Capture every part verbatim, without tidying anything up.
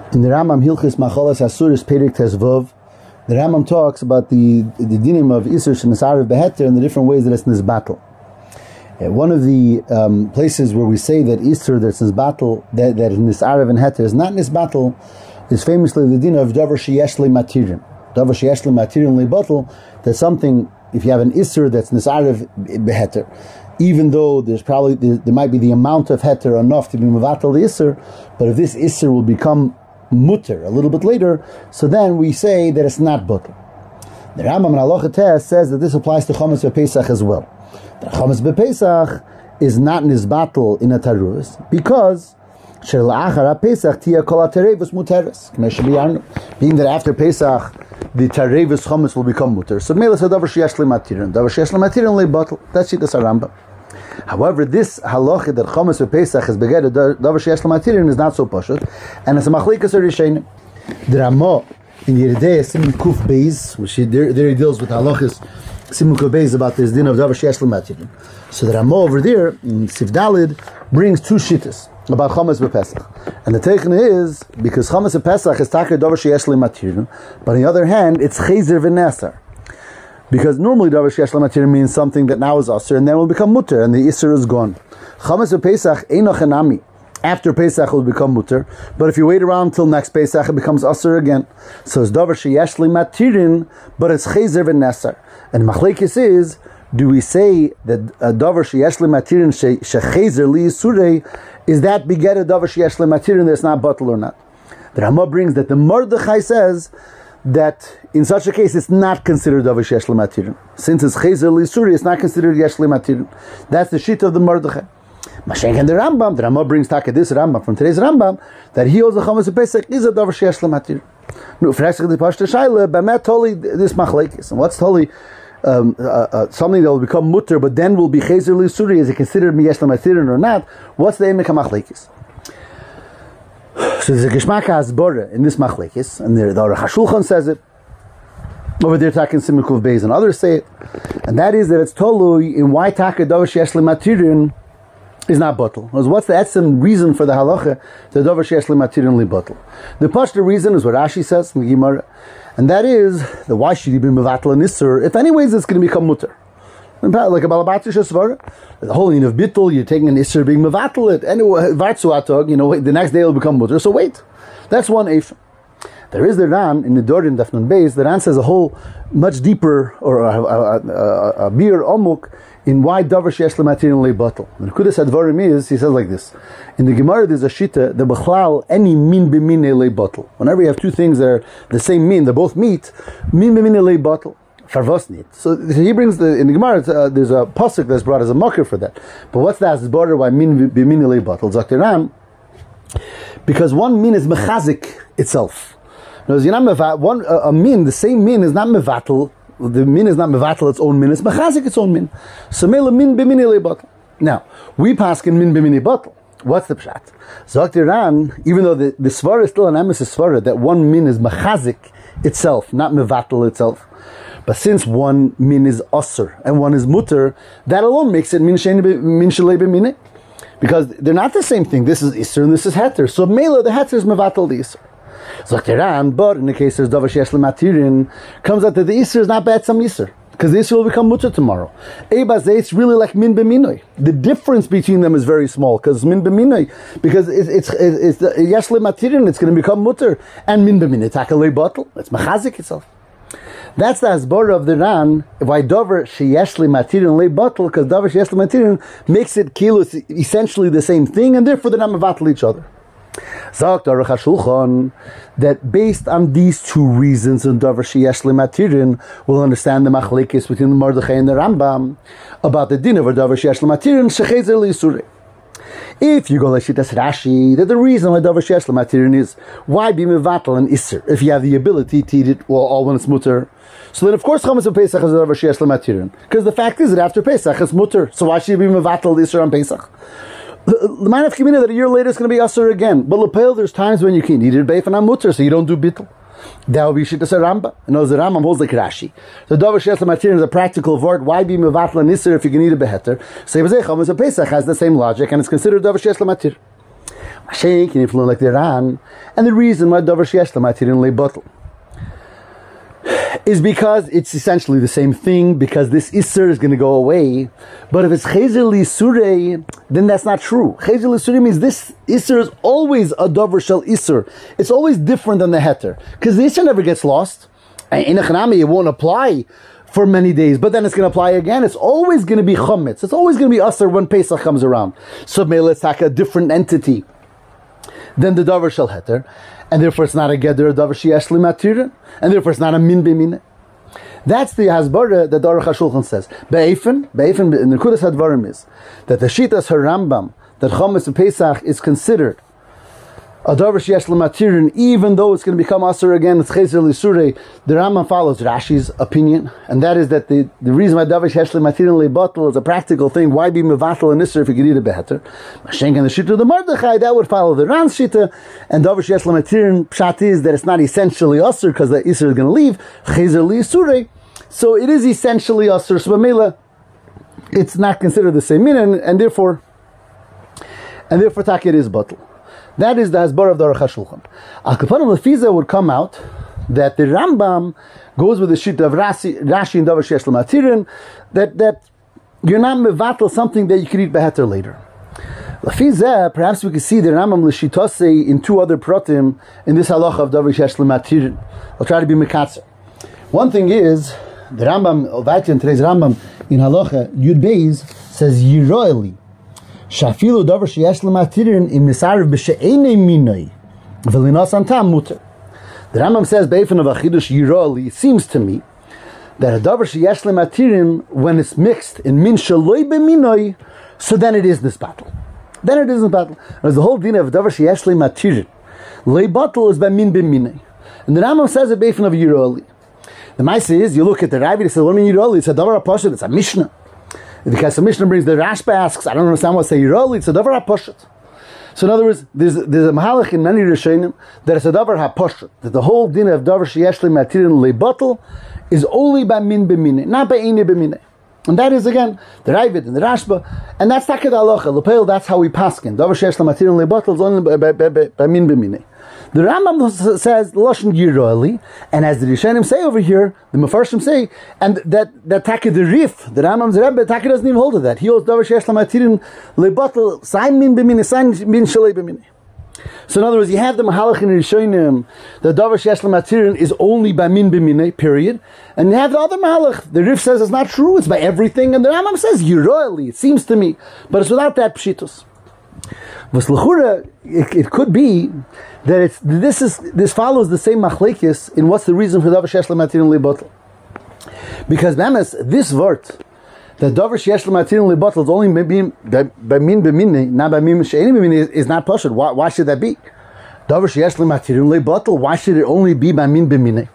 In the Rambam Hilchis Machalas Asuris Perik Tezvov, the Rambam talks about the the dinim of Isur Shenisarav Beheter and the different ways that it's Nizbatel. Uh, one of the um, places where we say that Isur that's Nizbatel, that, that Nisarav and Heter is not Nizbatel, is famously the din of Davar Sheyeshle Matirin. Davar Sheyeshle Matirin Leibatel, that's something, if you have an Isur that's Nisarav Beheter, even though there's probably, there, there might be the amount of Heter enough to be Mevatel the Isur, but if this Isur will become mutter a little bit later, so then we say that it's not butter. The Rambam in Halacha Tes says that this applies to Chametz B'Pesach as well. The Chametz B'Pesach is not nizbatel in a tarus because Shelachar Pesach tia kol tarevus muteres. Being that after Pesach the tarevus chametz will become mutter. So Mela said davar sheyesh lematirin, davar sheyesh lematirin lebatel. That's it. That's a Rambam. However, this halacha that Chametz B'Pesach is beged davar sheyesh lematirin is not so pashut, and it's a machlikas rishenim. The Ramah in Yeridei Siman Kuf Beis, which he, there, there he deals with halachas Siman Kuf Beis about this din of davar sheyesh lematirin. So the Ramah over there in Sif Dalid brings two shittas about Chametz B'Pesach, and the teichen is because Chametz B'Pesach is takar davar sheyesh lematirin, but on the other hand it's chezer v'nesar. Because normally davar sheyesh lematir means something that now is aser and then will become mutter and the iser is gone. Chametz B'Pesach einoch enami. After Pesach it will become mutter, but if you wait around till next Pesach it becomes aser again. So it's davar sheyesh lematirin, but it's chezer v'nesar. And machlekes is, do we say that a davar sheyesh lematirin shechezer li yisurei, is that beget a davar sheyesh lematirin that's not batel or not? The Ramah brings that the Mordechai says that in such a case it's not considered davar sheyesh lematirin. Since it's chezer li yisurei, it's not considered yesh lematirin. That's the sheet of the Mordechai. Mashenk and the Rambam, the Ramah brings taka this Rambam from today's Rambam that he also Chametz B'Pesach is a davar sheyesh lematir. No, for actually the pashta shaila, bemet totally this machlekes. And what's totally um, uh, uh, something that will become mutter, but then will be chezer li yisurei, is it considered yesh lematirin or not? What's the emek machlekes? So there's a geshmak hasbara in this machlekes, and the Aruch HaShulchan says it. Over there, taking Siman Kuf Beis, and others say it, and that is that it's tolui in why taka davar sheyesh lematirin is not bottle. What's the etzem reason for the halacha that davar sheyesh lematirin li bottle? The pashta reason is what Rashi says in the Gemara, and that is that why should he be mevatel an isur if anyways it's going to become mutter? Like a balabatish svara, the whole in of bittul, you're taking an isur being mevatel it anyway. Vartzu atog, you know, the next day it will become mutter. So wait, that's one eif. There is the Ran in the Dorin Dafnun Beis. The Ran says a whole much deeper or a, a, a, a beer omuk in why davar sheyesh lematirin leibatel. And Kudas Advarim is, he says like this: in the Gemara there's a shita the b'chlal any min b'mine leibatel. Whenever you have two things that are the same min, they both meet, min b'mine leibatel. Farvosnit. So he brings the in the Gemara uh, there's a pasuk that's brought as a mocker for that. But what's that? It's border why min b'mine leibatel. Zakter Ran, because one min is mechazik itself. No, you're not mevat, one uh, a min, the same min is not mevatel. The min is not mevatel its own min. It's mechazik its own min. So mele min b'mini lebatel. Now we pass in min b'mini batel. What's the pshat? Zaktir Ran, even though the, the svara is still an emesis svara, that one min is mechazik itself, not mevatel itself. But since one min is aser and one is mutter, that alone makes it min shein min shalei b'mini, because they're not the same thing. This is iser and this is heter. So mele the heter is mevatel the iser. Zaktiran, but in the case of davar sheyesh lematirin, comes out that the iser is not bad some iser, because the iser will become mutter tomorrow. Ebazeh, it's really like min b'minoi. The difference between them is very small, because min b'minoi, because it's it's it's yesh lematirin, it's going to become mutter, and min b'minoi takalei bottle, it's machazik itself. That's the hasbara of the Ran why davar sheyesh lematirin lei bottle, because davar sheyesh lematirin makes it kilo essentially the same thing, and therefore they're not mevatel each other. Sagt Aruch HaShulchan that based on these two reasons in davar sheyesh lematirin, we'll understand the machlekes between the Mordechai and the Rambam about the din of davar sheyesh lematirin shechezer li yisurei. If you go like Shitas Rashi, that the reason why davar sheyesh lematirin is why be mevatel an iser if you have the ability to eat it well, all when it's mutter. So then, of course, Chametz B'Pesach is davar sheyesh lematirin, because the fact is that after Pesach it's mutter. So why should you be mevatel the iser on Pesach? The man of Kimina that a year later is going to be Asur again. But Lepel, there's times when you can eat it Beif and Mutter, so you don't do Bittul. That would be Shittas Ramba. And those Rambam holds like Rashi. So davar sheyesh lematirin is a practical word. Why be mevatel an iser if you can eat a beheter? So Chametz B'Pesach has the same logic, and it's considered davar sheyesh lematir. Mashenk, and if you learn like the Ran, and the reason why Davar Sheyesh Lamatirin Leibatel is because it's essentially the same thing, because this Isser is going to go away. But if it's Chezer L'Isurei, then that's not true. Chezer L'Isurei means this Isser is always a Davar Shel Isser. It's always different than the Heter, because the Isser never gets lost. In a Chanami, it won't apply for many days, but then it's going to apply again. It's always going to be Chometz. It's always going to be Asr when Pesach comes around. So maybe let's take a different entity than the Davar Shel Heter, and therefore it's not a Geder Davar Sheyesh Limatirin, and therefore it's not a Min B'Mine. That's the Hasbara that the Aruch HaShulchan says. Be'efen, Be'efen, in the Nekudas HaDvarim is that the Shitas HaRambam, that Chometz and Pesach is considered a Davar Sheyesh Limatirin, even though it's going to become Asr again, it's Chezer L'Isurei. The Rambam follows Rashi's opinion, and that is that the, the reason why Davar Sheyesh Limatirin Leibatel is a practical thing. Why be Mevatel and Isser if you could eat a beheter? Mashenk and the Shita of the Mordechai, that would follow the Ran Shita, and Davar Sheyesh Limatirin Pshat is that it's not essentially Asr because the Isser is going to leave, Chezer L'Isurei. So it is essentially Asr, so B'meila, it's not considered the same min, and, and therefore, and therefore Tak it is Batel. That is the Hasbara of the Aruch HaShulchan. Al Kapanim Lefiza would come out that the Rambam goes with the sheet of Rashi, Rashi and Davar Sheyesh Lamatirin, that that you're not mevatel something that you could eat beheter later. Lefiza, perhaps we could see the Rambam L'shitosei in two other pratim in this halacha of Davar Sheyesh Lamatirin. I'll try to be mekatzer. One thing is the Rambam, Ovatian today's Rambam in halacha Yud Beis says Yiroeli. Shafilu Davar Sheyesh Lamatirin in Misariv b'she'enei minoi v'linos antam muter. The Rambam says Be'efen of Achidush Yiroli, it seems to me that a Davar Sheyesh Lamatirin, when it's mixed in min shaloi b'minoi, so then it is this battle. Then it is this battle. As the whole din of Davar Sheyesh Lamatirin Leibatel is by min b'minoi, and the Rambam says it Be'efen of Yiroli. The Maisa is, you look at the Ravid, it says what mean Yiroli? It's a Davar HaPoshet, it's a Mishnah. Because the Mishnah brings the Rashba asks, I don't understand what say Yiroli, it's a Davar HaPoshet. So in other words, there's, there's a Mahalach in many Rishonim that it's a Davar HaPoshet, that the whole din of Davar Sheyesh Limatirin Leibatel is only by Min B'Mine, not by Eine B'Mine. And that is again the Ravid and the Rashba, and that's Taked Halacha. L'Peil, that's how we paskin. Davar Sheyesh Limatirin Leibatel is only by, by, by, by, by Min B'Mine. The Rambam says Lashon Yiroli, and as the Rishonim say over here, the Mefarshim say, and that that Taka the Rif, the Rambam's Rebbe, Taka doesn't even hold of that. He holds Davar Sheyesh Lamatirin Leibatel Sain Min B'Mine, Sain Min Shalei B'Mine. So in other words, you have the Mahalach in Rishonim, the Davar Sheyesh Lamatirin is only by Min B'Mine, period, and you have the other Mahalach. The Rif says it's not true; it's by everything, and the Rambam says Yiroli. It seems to me, but it's without that pshitus. V'slechura, it, it could be that it's this is this follows the same machlekes in what's the reason for Davar Sheyesh Lamatirin Leibatel. Because Mamas, this word that Davar Sheyesh Lamatirin Leibatel is only by, by min b'minei, not by min she'eni b'minei, is not pashut. Why, why should that be? Davar Sheyesh Lamatirin Leibatel, why should it only be by min b'minei?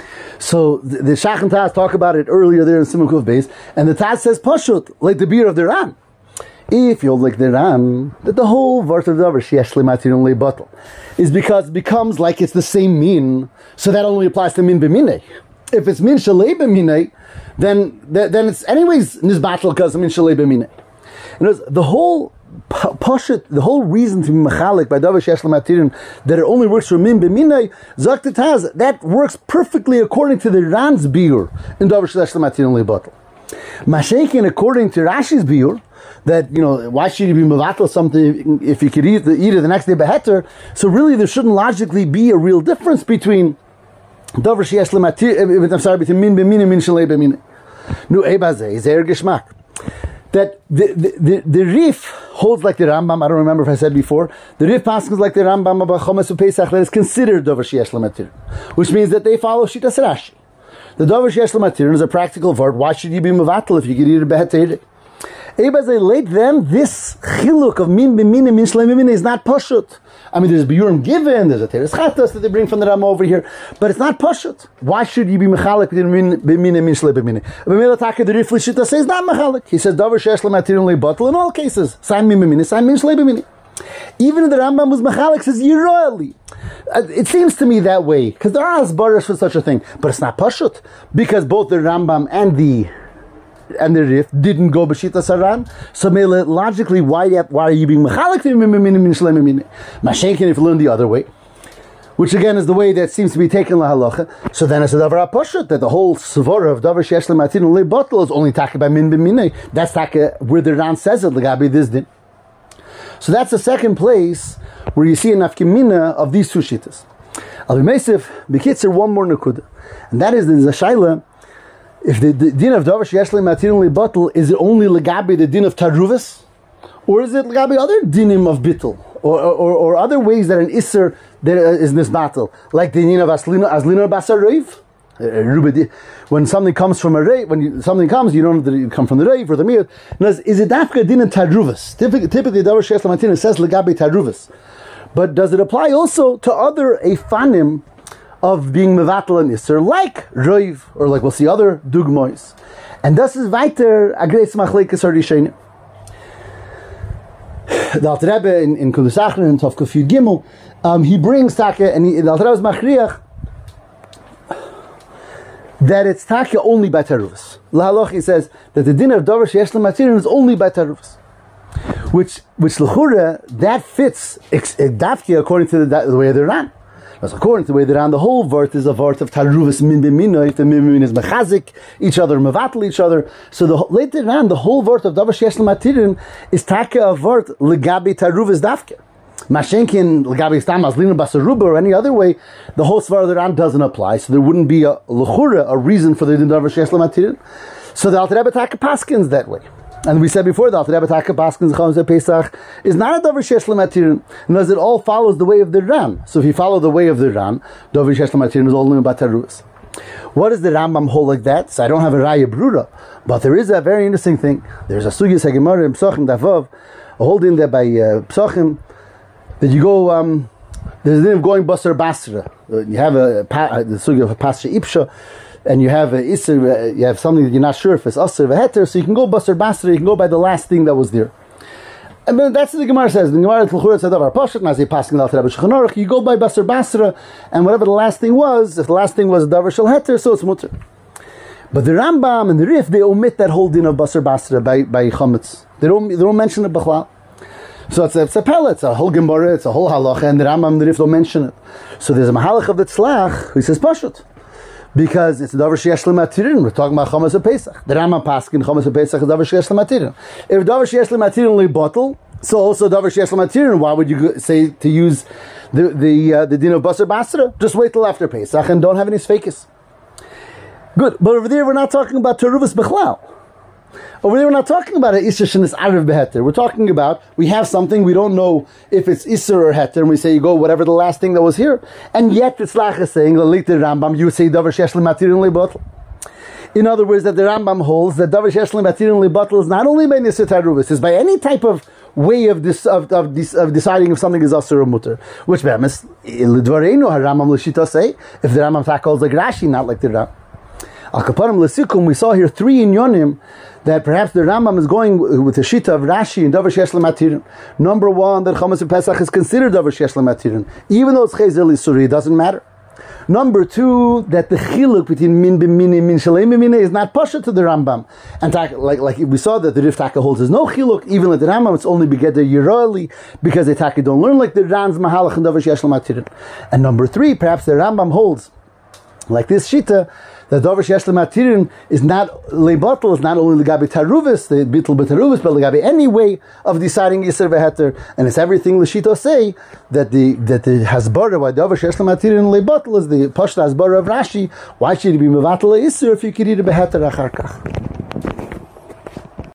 So the, the Shach and Taz talk about it earlier there in Simon Kuf Beis, and the Taz says pashut, like the beer of the Ran. If you're like the Ram, that the whole verse of the Davar Sheyesh Limatirin Leibatel is because it becomes like it's the same min, so that only applies to min b'minei. If it's min shalei b'minei, then then it's anyways nizbatel because min shalei b'minei. The whole pashut, the whole reason to be machalik by Davar Sheyesh Limatirin that it only works for min b'minei, Zaktat has that works perfectly according to the Ran's biur in Davar Sheyesh Limatirin Leibatel. Mashenkin, according to Rashi's biur, that, you know, why should you be mevatel something if you could eat, the, eat it the next day beheter? So really there shouldn't logically be a real difference between Davar Sheyesh Limatirin, I'm sorry, between min b'min and min shalei b'min. Nu ebazeh, zeir geschmack. That the, the, the, the Rif holds like the Rambam, I don't remember if I said before, the Rif passes like the Rambam about Chometz u'Pesach that is considered Davar Sheyesh Limatirin, which means that they follow Shitas Rashi. The Davar Sheyesh Limatirin is a practical word. Why should you be mevatel if you could eat a beheter? Ebazeh late them, this chiluk of min b'min and min shalei b'min is not pashut. I mean, there's biurim given, there's a teres chatas that they bring from the Rama over here, but it's not pashut. Why should you be mechalik between min b'min and min shalei b'min? B'mila taka the Rif Lishita says not mechalik. He says Davar Sheyesh Limatirin Leibatel in all cases. Sign min b'min, sign min shalei b'min. Even the Rambam was mechalik says Yiroli. It seems to me that way because there are asbaras for such a thing, but it's not pashut because both the Rambam and the and the Rif didn't go b'shitas haran. So logically, why why are you being mechalek min b'mina min shlema mina? Mashenkin if you learn the other way, which again is the way that seems to be taken lahalacha. So then it's a davar apashut that the whole svara of davar sheyesh lematin lebatel is only taka by min b'mina. That's taka where the Ran says it legabi this din. So that's the second place where you see an nafkimina of these two shittas. Al b'meisif b'kitzer one more nekuda, and that is the zashayla. If the, the din of davar sheyesh lematin lebatel is it only legabi the din of taruvas, or is it legabi other dinim of bittul? Or, or, or other ways that an isser that is nisbatel, like the din of aslina aslina basar reiv. When something comes from a reiv, when you, something comes, you don't know that it come from the reiv or the miyut. Is it dafka din in taruvas? Typically, typically davar sheyesh lematin says legabi taruvas, but does it apply also to other efanim of being mevatel and isser, like reiv, or like we'll see other dugmois? And this is weiter agreis machlekes harishonim. The Alter Rebbe in, in Kudus Achron and Tov Kuf Yud Gimel, um, he brings taka, and he, the Alter Rebbe is machriach that it's taka only by taruvas. Lahaloch, he says that the din of davar sheyesh lematin is only by taruvas, which which l'chura that fits dafki according to the, the way of the Ran. Because according to the way the Ran, the whole vart is a vart of taruvas min b'mina. If the min b'mina is mechazik each other, mevatel each other. So the later Ran, the whole vart of davar sheyesh lematin is taka a vart legabi taruvas dafke. Mashenkin legabi stam aslina basaruba or any other way, the whole svar of the Ran doesn't apply. So there wouldn't be a l'chura a reason for the davar sheyesh lematin. So the Alter Rebbe taka paskins that way. And we said before that the Rebbe Taka Paskins Chomzeh Pesach is not a davar sheyesh lematir, unless it all follows the way of the Ran. So if you follow the way of the Ran, davar sheyesh lematir is only about taruvas. What does the Rambam hold like that? So I don't have a Raya Brura, but there is a very interesting thing. There's a Sugya Segimara in Psochim Davav, a holding there by uh, Psochim, that you go. Um, there's a thing of going Basar Basra. Uh, you have a, a the Sugya of a Pasha Ipsha. And you have a isser, you have something that you're not sure if it's asr v'heter, so you can go basar basra, you can go by the last thing that was there. And then that's what the Gemara says. The Gemara T'luchur said davar pashat, as they pass in the Alter Rebbe Shulchan Aruch, you go by basar basra, and whatever the last thing was, if the last thing was davar shel heter, so it's mutter. But the Rambam and the Rif, they omit that whole din of basar basra by by chametz. They don't they don't mention it b'chlal. So it's a, it's a pellet, it's a whole Gemara, it's a whole halacha, and the Rambam and the Rif don't mention it. So there's a mahalach of the tzlach who says pashat. Because it's davar sheyesh lematirin. We're talking about Chomas Pesach. The Rambam paskin Chomas Pesach is davar sheyesh lematirin. If davar sheyesh lematirin only bottle, so also davar sheyesh lematirin. Why would you say to use the the uh, the din of basar basra? Just wait till after Pesach and don't have any sfeikis. Good, but over there we're not talking about teruvas bechlal. Over there we're not talking about an isser shenis arav beheter. We're talking about we have something we don't know if it's isser or heter, and we say you go whatever the last thing that was here, and yet the tzlach is saying later Rambam you say davar sheyesh lematir lebotl. In other words, that the Rambam holds that davar sheyesh lematir lebotl is not only by nisser taruvas, it's by any type of way of this of of, this, of deciding if something is asur or mutter. Which be'emes l'dvareinu haRambam l'shita say if the Rambam tackles like Rashi, not like the Rambam. Al kaparim l'sikum, we saw here three inyonim that perhaps the Rambam is going with the shita of Rashi and davar sheyesh lematirin. Number one, that Chomas Pesach is considered davar sheyesh lematirin, even though it's chezer l'suri, it doesn't matter. Number two, that the chiluk between min b'mini min shalei b'mini is not pasha to the Rambam, and like like we saw that the Rif Taka holds is no chiluk, even at the Rambam it's only begeder yirali because the Taka don't learn like the Ran's mahalach and davar sheyesh lematirin. And number three, perhaps the Rambam holds like this shita, the davar sheyesh lematirin is not lebatel, is not only legabi taruvas, the bittul b'taruvas, but legabi any way of deciding iser v'heter, and it's everything l'shito say that the that the hasbara why davar sheyesh lematirin lebatel is the pashta hasbara of Rashi. Why should it be mevatel iser if you could eat a beheter achar kach?